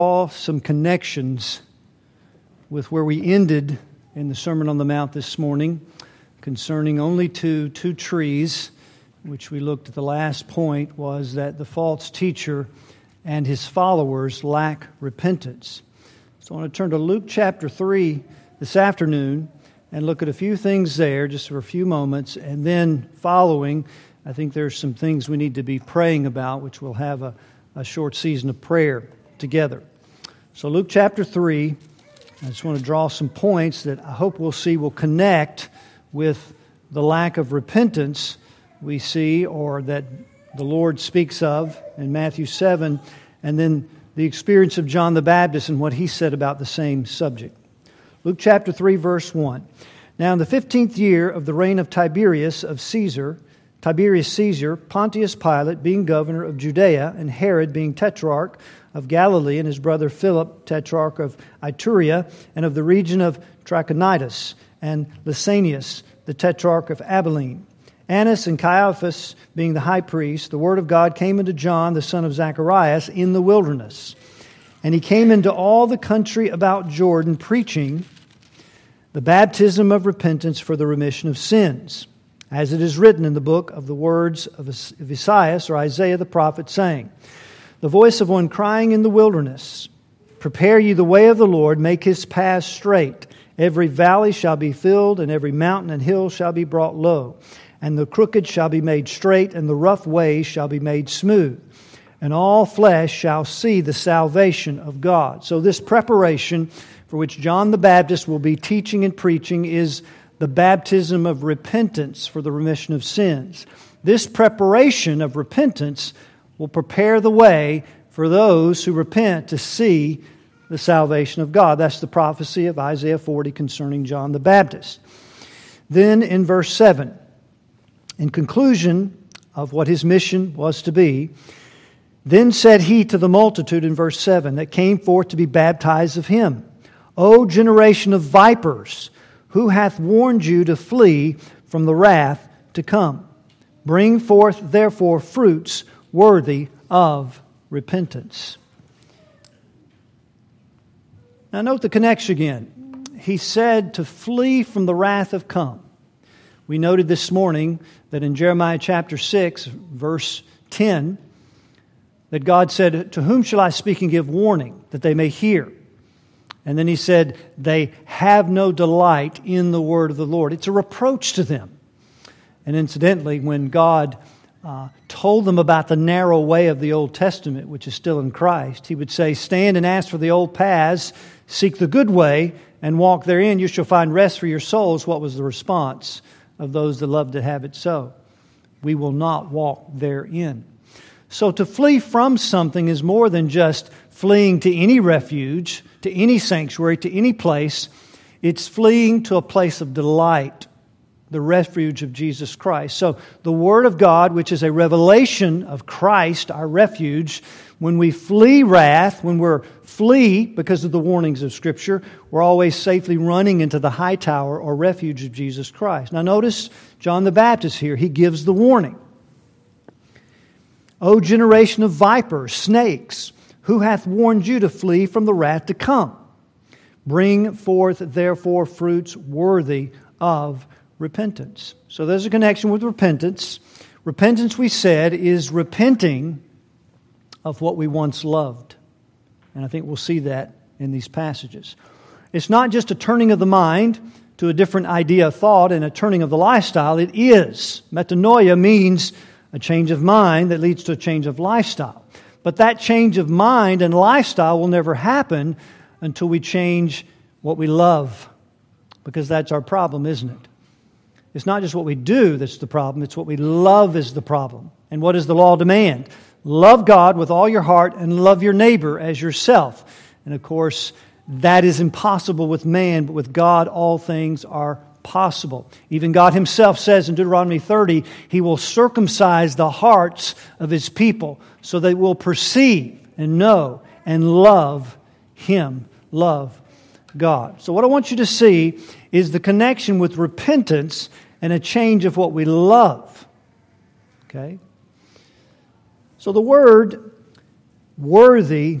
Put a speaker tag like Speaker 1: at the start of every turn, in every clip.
Speaker 1: Draw some connections with where we ended in the Sermon on the Mount this morning concerning only two trees, which we looked at. The last point was that the false teacher and his followers lack repentance. So I want to turn to Luke chapter 3 this afternoon and look at a few things there just for a few moments, and then following, I think there's some things we need to be praying about, which we'll have a short season of prayer together. So Luke chapter 3, I just want to draw some points that I hope we'll see will connect with the lack of repentance we see, or that the Lord speaks of in Matthew 7, and then the experience of John the Baptist and what he said about the same subject. Luke chapter 3, verse 1. Now in the 15th year of the reign of Tiberius Caesar, Pontius Pilate being governor of Judea, and Herod being tetrarch of Galilee, and his brother Philip, tetrarch of Iturea, and of the region of Trachonitis, and Lysanias, the tetrarch of Abilene. Annas and Caiaphas being the high priest, the word of God came unto John, the son of Zacharias, in the wilderness. And he came into all the country about Jordan, preaching the baptism of repentance for the remission of sins, as it is written in the book of the words of Isaiah the prophet, saying, the voice of one crying in the wilderness, prepare ye the way of the Lord, make his paths straight. Every valley shall be filled, and every mountain and hill shall be brought low. And the crooked shall be made straight, and the rough ways shall be made smooth. And all flesh shall see the salvation of God. So this preparation for which John the Baptist will be teaching and preaching is the baptism of repentance for the remission of sins. This preparation of repentance will prepare the way for those who repent to see the salvation of God. That's the prophecy of Isaiah 40 concerning John the Baptist. Then in verse 7, in conclusion of what his mission was to be, then said he to the multitude in verse 7 that came forth to be baptized of him, O generation of vipers, who hath warned you to flee from the wrath to come? Bring forth therefore fruits worthy of repentance. Now note the connection again. He said to flee from the wrath of come. We noted this morning that in Jeremiah chapter 6, verse 10, that God said, to whom shall I speak and give warning, that they may hear? And then he said, they have no delight in the word of the Lord. It's a reproach to them. And incidentally, when God told them about the narrow way of the Old Testament, which is still in Christ, he would say, stand and ask for the old paths, seek the good way, and walk therein. You shall find rest for your souls. What was the response of those that loved to have it so? We will not walk therein. So to flee from something is more than just fleeing to any refuge, to any sanctuary, to any place. It's fleeing to a place of delight, the refuge of Jesus Christ. So the Word of God, which is a revelation of Christ, our refuge, when we flee wrath, when we're flee because of the warnings of Scripture, we're always safely running into the high tower or refuge of Jesus Christ. Now notice John the Baptist here. He gives the warning. O generation of vipers, snakes, who hath warned you to flee from the wrath to come? Bring forth therefore fruits worthy of repentance. So there's a connection with repentance. Repentance, we said, is repenting of what we once loved. And I think we'll see that in these passages. It's not just a turning of the mind to a different idea of thought and a turning of the lifestyle. It is. Metanoia means a change of mind that leads to a change of lifestyle. But that change of mind and lifestyle will never happen until we change what we love. Because that's our problem, isn't it? It's not just what we do that's the problem, it's what we love is the problem. And what does the law demand? Love God with all your heart and love your neighbor as yourself. And of course, that is impossible with man, but with God all things are possible. Even God Himself says in Deuteronomy 30, He will circumcise the hearts of His people so they will perceive and know and love Him, love God. So what I want you to see is the connection with repentance and a change of what we love. Okay? So the word worthy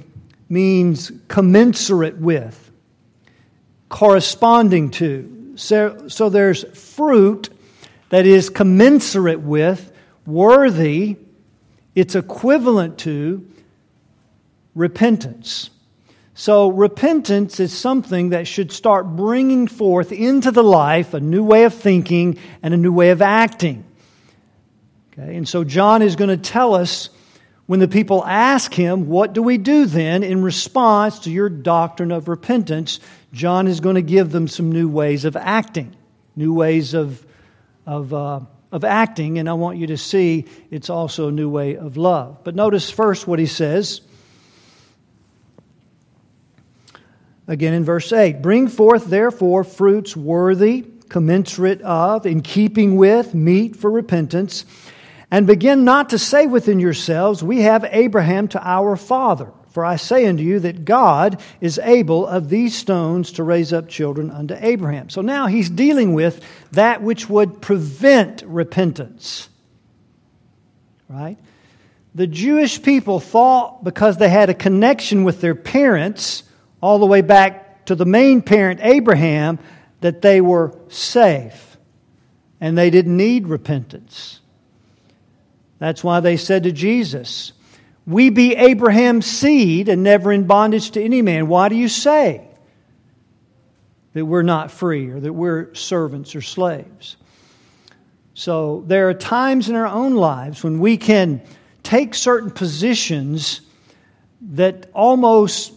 Speaker 1: means commensurate with, corresponding to. So there's fruit that is commensurate with, worthy, it's equivalent to repentance. So repentance is something that should start bringing forth into the life a new way of thinking and a new way of acting. Okay, and so John is going to tell us, when the people ask him, what do we do then in response to your doctrine of repentance? John is going to give them some new ways of acting, new ways of acting, and I want you to see it's also a new way of love. But notice first what he says. Again in verse 8, bring forth therefore fruits worthy, commensurate of, in keeping with, meet for repentance, and begin not to say within yourselves, we have Abraham to our father. For I say unto you that God is able of these stones to raise up children unto Abraham. So now he's dealing with that which would prevent repentance. Right? The Jewish people thought because they had a connection with their parents, all the way back to the main parent, Abraham, that they were safe. And they didn't need repentance. That's why they said to Jesus, we be Abraham's seed and never in bondage to any man. Why do you say that we're not free or that we're servants or slaves? So there are times in our own lives when we can take certain positions that almost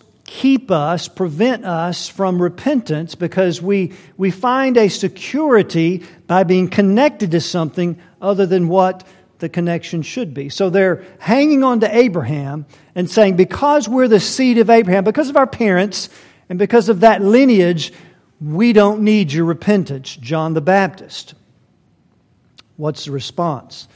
Speaker 1: prevent us from repentance because we find a security by being connected to something other than what the connection should be. So they're hanging on to Abraham and saying, because we're the seed of Abraham, because of our parents, and because of that lineage, we don't need your repentance, John the Baptist. What's the response?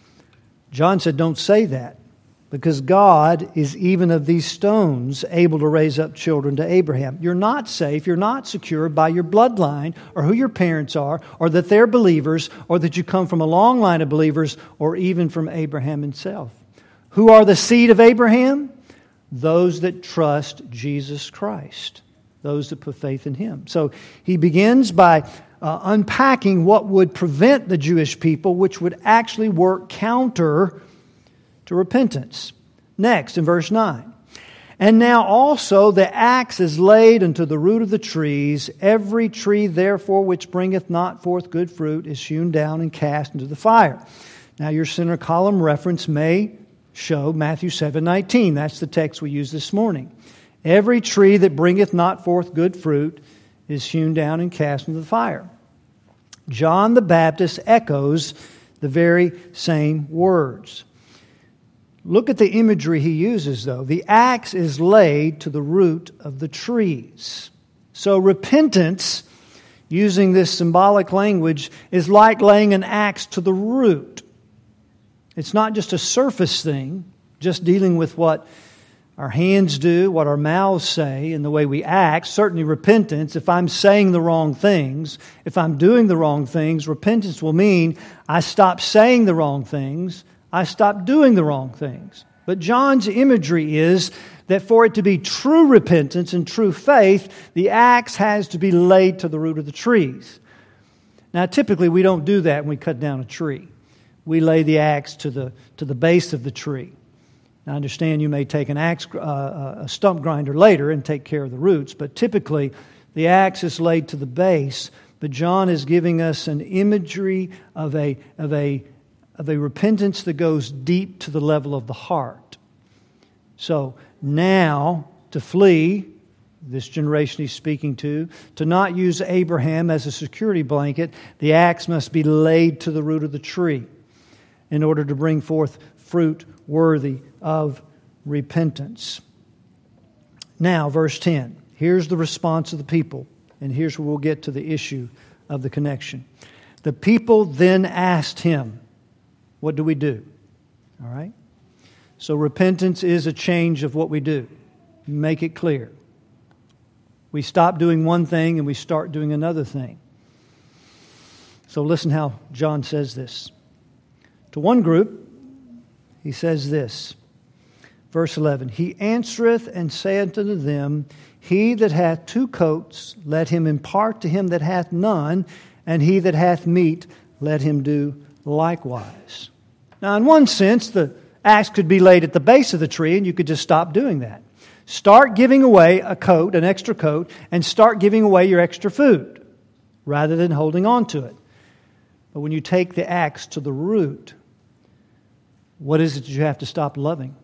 Speaker 1: John said, don't say that, because God is even of these stones able to raise up children to Abraham. You're not safe, you're not secure by your bloodline or who your parents are, or that they're believers, or that you come from a long line of believers, or even from Abraham himself. Who are the seed of Abraham? Those that trust Jesus Christ, those that put faith in Him. So he begins by unpacking what would prevent the Jewish people, which would actually work counter to repentance. Next, in verse 9. And now also the axe is laid unto the root of the trees. Every tree, therefore, which bringeth not forth good fruit is hewn down and cast into the fire. Now your center column reference may show Matthew 7:19. That's the text we used this morning. Every tree that bringeth not forth good fruit is hewn down and cast into the fire. John the Baptist echoes the very same words. Look at the imagery he uses, though. The axe is laid to the root of the trees. So repentance, using this symbolic language, is like laying an axe to the root. It's not just a surface thing, just dealing with what our hands do, what our mouths say, and the way we act. Certainly repentance, if I'm saying the wrong things, if I'm doing the wrong things, repentance will mean I stop saying the wrong things, I stop doing the wrong things. But John's imagery is that for it to be true repentance and true faith, the axe has to be laid to the root of the trees. Now, typically we don't do that when we cut down a tree. We lay the axe to the base of the tree. Now, I understand you may take a stump grinder later and take care of the roots, but typically the axe is laid to the base. But John is giving us an imagery of a repentance that goes deep to the level of the heart. So now, to flee, this generation he's speaking to not use Abraham as a security blanket, the axe must be laid to the root of the tree in order to bring forth fruit worthy of repentance. Now, verse 10. Here's the response of the people, and here's where we'll get to the issue of the connection. The people then asked him, what do we do? All right? So repentance is a change of what we do. Make it clear. We stop doing one thing and we start doing another thing. So listen how John says this. To one group, he says this. Verse 11, He answereth and saith unto them, He that hath 2 coats, let him impart to him that hath none, and he that hath meat, let him do likewise. Now, in one sense, the axe could be laid at the base of the tree, and you could just stop doing that. Start giving away a coat, an extra coat, and start giving away your extra food, rather than holding on to it. But when you take the axe to the root, what is it you have to stop loving?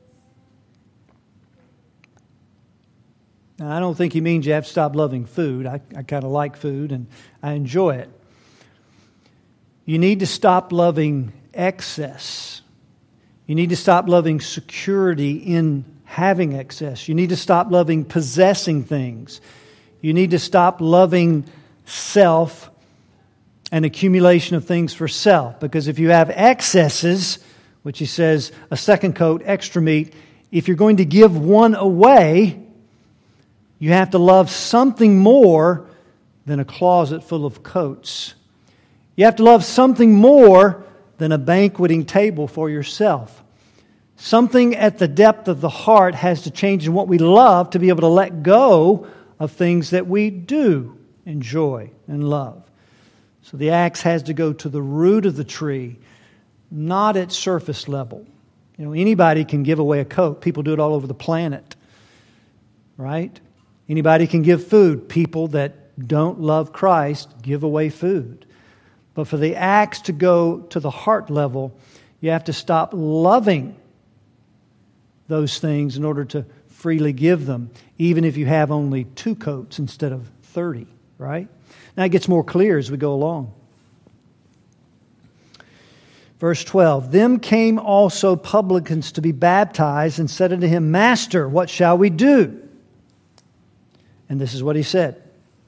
Speaker 1: Now, I don't think he means you have to stop loving food. I kind of like food and I enjoy it. You need to stop loving excess. You need to stop loving security in having excess. You need to stop loving possessing things. You need to stop loving self and accumulation of things for self. Because if you have excesses, which he says, a second coat, extra meat, if you're going to give one away, you have to love something more than a closet full of coats. You have to love something more than a banqueting table for yourself. Something at the depth of the heart has to change in what we love to be able to let go of things that we do enjoy and love. So the axe has to go to the root of the tree, not at surface level. You know, anybody can give away a coat. People do it all over the planet, right? Anybody can give food. People that don't love Christ give away food. But for the axe to go to the heart level, you have to stop loving those things in order to freely give them, even if you have only 2 coats instead of 30, right? Now it gets more clear as we go along. Verse 12, Them came also publicans to be baptized, and said unto him, Master, what shall we do? And this is what he said.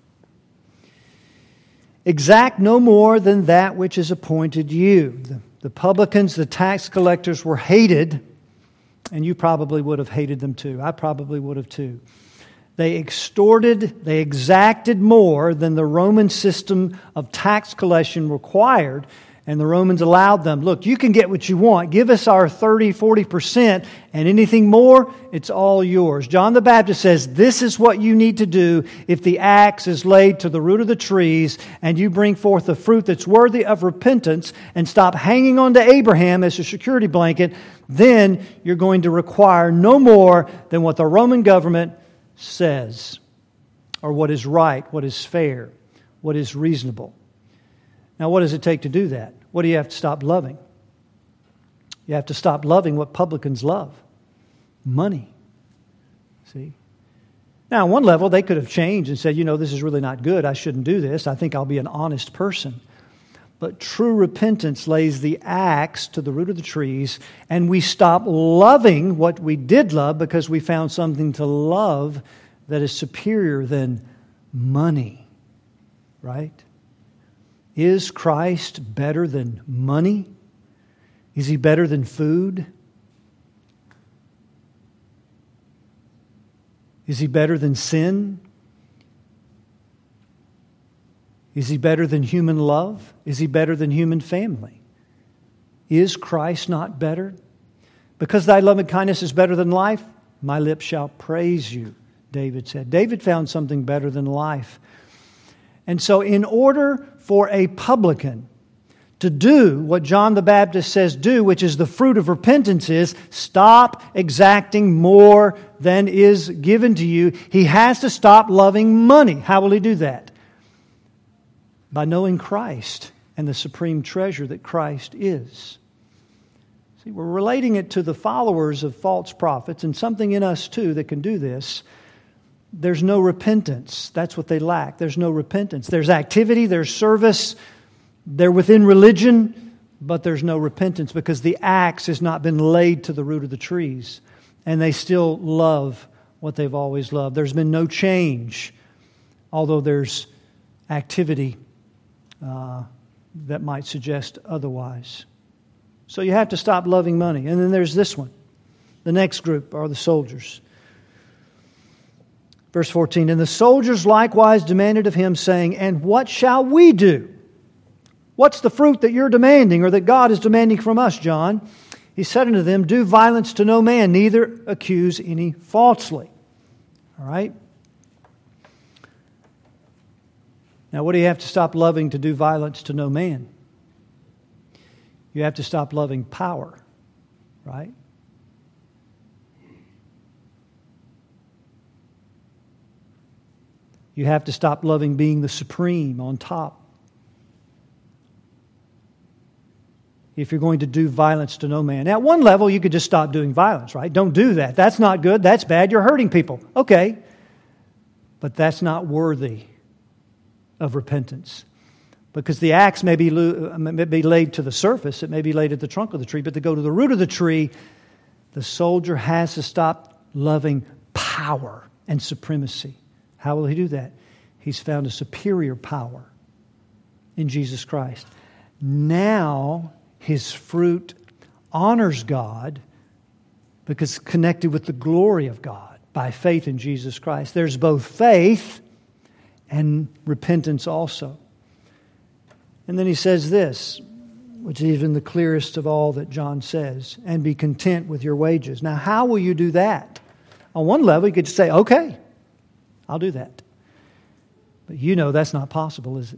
Speaker 1: Exact no more than that which is appointed you. The publicans, the tax collectors were hated, and you probably would have hated them too. I probably would have too. They exacted more than the Roman system of tax collection required. And the Romans allowed them, look, you can get what you want. Give us our 30, 40%, and anything more, it's all yours. John the Baptist says, this is what you need to do if the axe is laid to the root of the trees and you bring forth the fruit that's worthy of repentance and stop hanging on to Abraham as a security blanket, then you're going to require no more than what the Roman government says, or what is right, what is fair, what is reasonable. Now, what does it take to do that? What do you have to stop loving? You have to stop loving what publicans love. Money. See? Now, on one level, they could have changed and said, this is really not good. I shouldn't do this. I think I'll be an honest person. But true repentance lays the axe to the root of the trees, and we stop loving what we did love because we found something to love that is superior than money. Right? Is Christ better than money? Is He better than food? Is He better than sin? Is He better than human love? Is He better than human family? Is Christ not better? Because thy loving kindness is better than life, my lips shall praise you, David said. David found something better than life. And so in order for a publican to do what John the Baptist says do, which is the fruit of repentance, is stop exacting more than is given to you. He has to stop loving money. How will he do that? By knowing Christ and the supreme treasure that Christ is. See, we're relating it to the followers of false prophets, and something in us too that can do this. There's no repentance. That's what they lack. There's no repentance. There's activity, there's service, they're within religion, but there's no repentance because the axe has not been laid to the root of the trees. And they still love what they've always loved. There's been no change, although there's activity that might suggest otherwise. So you have to stop loving money. And then there's this one. The next group are the soldiers. Verse 14, And the soldiers likewise demanded of him, saying, And what shall we do? What's the fruit that you're demanding or that God is demanding from us, John? He said unto them, do violence to no man, neither accuse any falsely. All right? Now, what do you have to stop loving to do violence to no man? You have to stop loving power, right? You have to stop loving being the supreme on top. If you're going to do violence to no man. Now, at one level, you could just stop doing violence, right? Don't do that. That's not good. That's bad. You're hurting people. Okay. But that's not worthy of repentance. Because the axe may be laid to the surface. It may be laid at the trunk of the tree. But to go to the root of the tree, the soldier has to stop loving power and supremacy. How will he do that? He's found a superior power in Jesus Christ. Now, his fruit honors God because it's connected with the glory of God by faith in Jesus Christ. There's both faith and repentance also. And then he says this, which is even the clearest of all that John says, and be content with your wages. Now, how will you do that? On one level, you could just say, okay, I'll do that. But you know that's not possible, is it?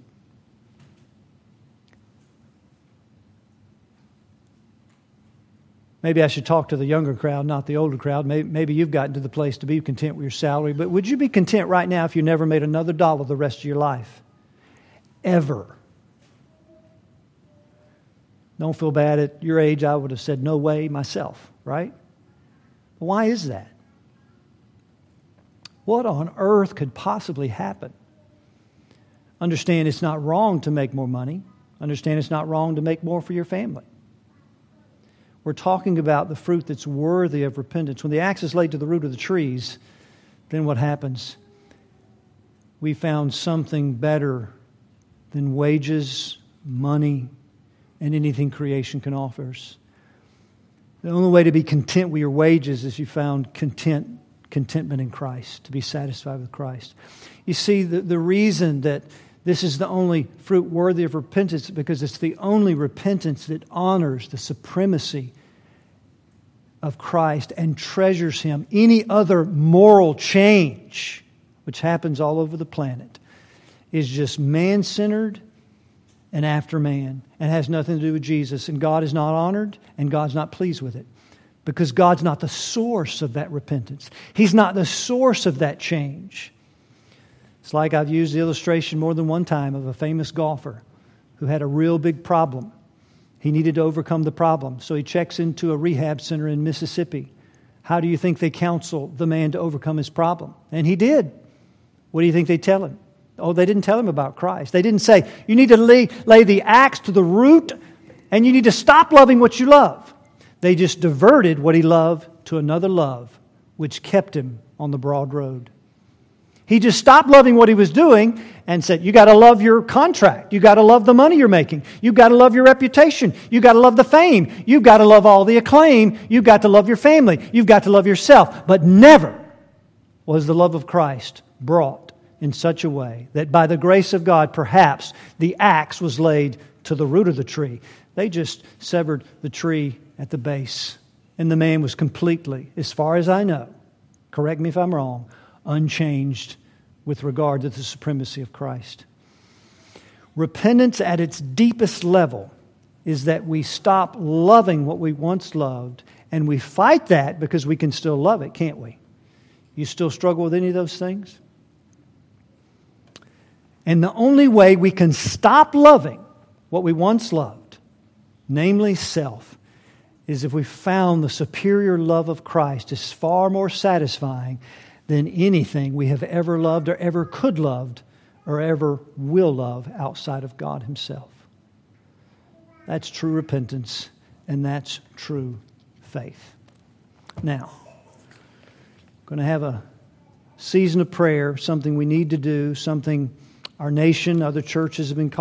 Speaker 1: Maybe I should talk to the younger crowd, not the older crowd. Maybe you've gotten to the place to be content with your salary. But would you be content right now if you never made another dollar the rest of your life? Ever. Don't feel bad. At your age, I would have said no way myself, right? Why is that? What on earth could possibly happen? Understand it's not wrong to make more money. Understand it's not wrong to make more for your family. We're talking about the fruit that's worthy of repentance. When the axe is laid to the root of the trees, then what happens? We found something better than wages, money, and anything creation can offer us. The only way to be content with your wages is you found contentment in Christ, to be satisfied with Christ. You see, the reason that this is the only fruit worthy of repentance is because it's the only repentance that honors the supremacy of Christ and treasures Him. Any other moral change, which happens all over the planet, is just man-centered and after man and has nothing to do with Jesus. And God is not honored and God's not pleased with it because God's not the source of that repentance. He's not the source of that change. It's like I've used the illustration more than one time of a famous golfer who had a real big problem. He needed to overcome the problem. So he checks into a rehab center in Mississippi. How do you think they counsel the man to overcome his problem? And he did. What do you think they tell him? Oh, they didn't tell him about Christ. They didn't say, you need to lay the axe to the root and you need to stop loving what you love. They just diverted what he loved to another love, which kept him on the broad road. He just stopped loving what he was doing and said, you got to love your contract. You got to love the money you're making. You got to love your reputation. You got to love the fame. You got to love all the acclaim. You got to love your family. You've got to love yourself. But never was the love of Christ brought in such a way that by the grace of God, perhaps the axe was laid to the root of the tree. They just severed the tree at the base. And the man was completely, as far as I know, correct me if I'm wrong, unchanged with regard to the supremacy of Christ. Repentance at its deepest level is that we stop loving what we once loved, and we fight that because we can still love it, can't we? You still struggle with any of those things? And the only way we can stop loving what we once loved, namely self, is if we found the superior love of Christ is far more satisfying than anything we have ever loved or ever could love or ever will love outside of God Himself. That's true repentance, and that's true faith. Now, I'm going to have a season of prayer, something we need to do, something our nation, other churches have been called